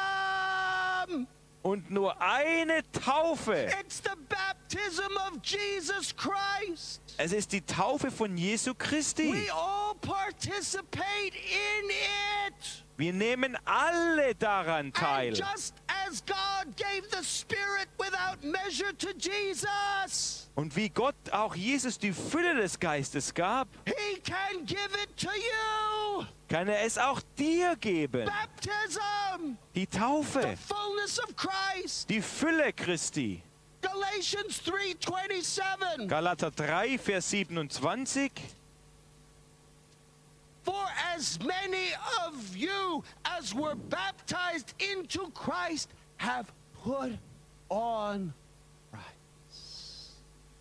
und nur eine Taufe. It's the baptism of Jesus Christ. Es ist die Taufe von Jesu Christi. We all participate in it. Wir nehmen alle daran And teil. just as God gave the Spirit without measure to Jesus, Und wie Gott auch Jesus die Fülle des Geistes gab, He can give it to you. kann er es auch dir geben. Baptism, Die the Taufe, fullness of Christ. die Fülle Christi. Galatians three twenty-seven. Galater drei, Vers siebenundzwanzig. For as many of you as were baptized into Christ have put on Christ.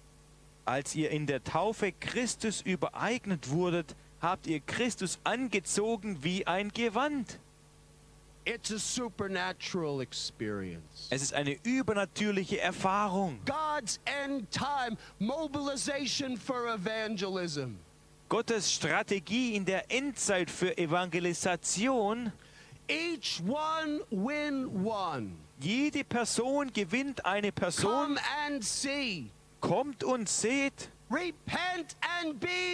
Als ihr in der Taufe Christus übereignet wurdet, habt ihr Christus angezogen wie ein Gewand. It's a supernatural experience. Es ist eine übernatürliche Erfahrung. God's end time mobilization for evangelism. Gottes Strategie in der Endzeit für Evangelisation. Each one win one. Jede Person gewinnt eine Person. Come and see. Kommt und seht, Repent and be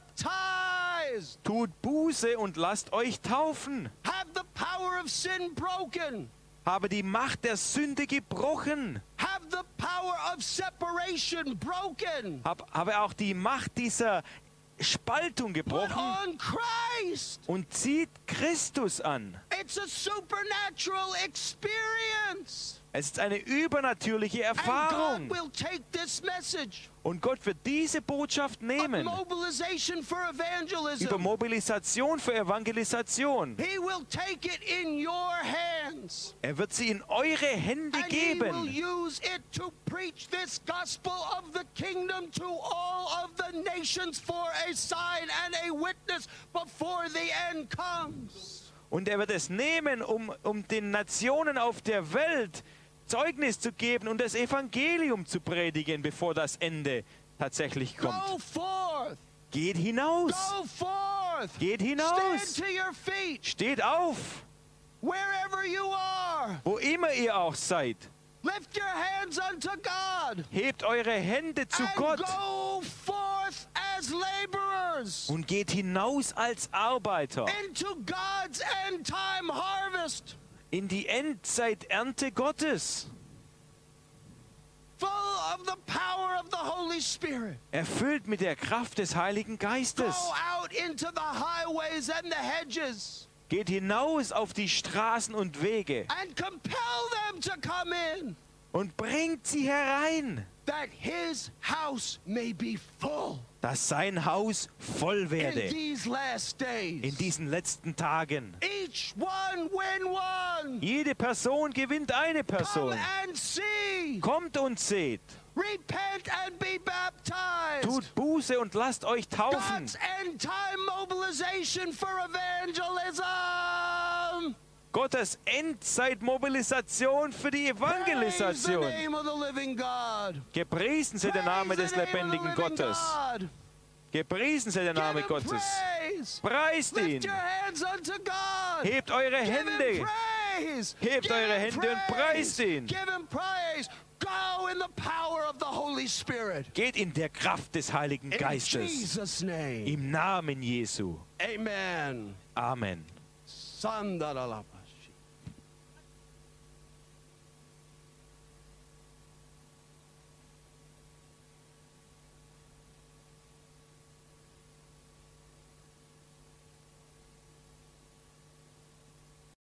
baptized. tut Buße und lasst euch taufen. Have the power of sin broken. Habe die Macht der Sünde gebrochen. Have the power of separation broken. Hab, habe auch die Macht dieser Spaltung Put gebrochen on Christ. und zieht Christus an. It's a supernatural experience. Es ist eine übernatürliche And Erfahrung. God will take this message Und Gott wird diese Botschaft of nehmen mobilization for evangelism. über Mobilisation für Evangelisation. He will take it in your hands. Er wird sie in eure Hände And he will geben. use it to preach this gospel of the kingdom to all of the nations for a sign and a witness before the end comes. Und er wird es nehmen, um, um den Nationen auf der Welt Zeugnis zu geben und das Evangelium zu predigen, bevor das Ende tatsächlich Go kommt. forth. Geht hinaus. Go forth. Geht hinaus. Stand to your feet. Steht auf, Wherever you are. wo immer ihr auch seid. Lift your hands unto God. Hebt eure Hände zu And Gott go forth as laborers und geht hinaus als Arbeiter into God's end time harvest. in die Endzeit-Ernte Gottes. Full of the power of the Holy Spirit. Erfüllt mit der Kraft des Heiligen Go Geistes. out into the highways and the hedges Geht hinaus auf die Straßen und Wege and compel them to come in, und bringt sie herein, that his house may be full dass sein Haus voll in werde these last days. in diesen letzten Tagen. Each one win one. Jede Person gewinnt eine Come Person. and see. Kommt und seht. Repent and be baptized. Tut Buße und lasst euch taufen. God's end time mobilization for evangelism. Gottes Endzeitmobilisation für die Praise the Evangelisation. name of the living God. Gepriesen sei der Name Praise des the name of the lebendigen living Gottes. God. Gepriesen sei der Give Name him Gottes. praise. Preist ihn. Lift your hands unto God. Hebt eure Give him Hände. praise. Hebt Give eure him Hände und preist ihn. Give him praise. Go in the power of the Holy Spirit. Geht in der Kraft des Heiligen In Geistes. Jesus' name. Im Namen Jesu. Amen. Amen. Sandaralapa.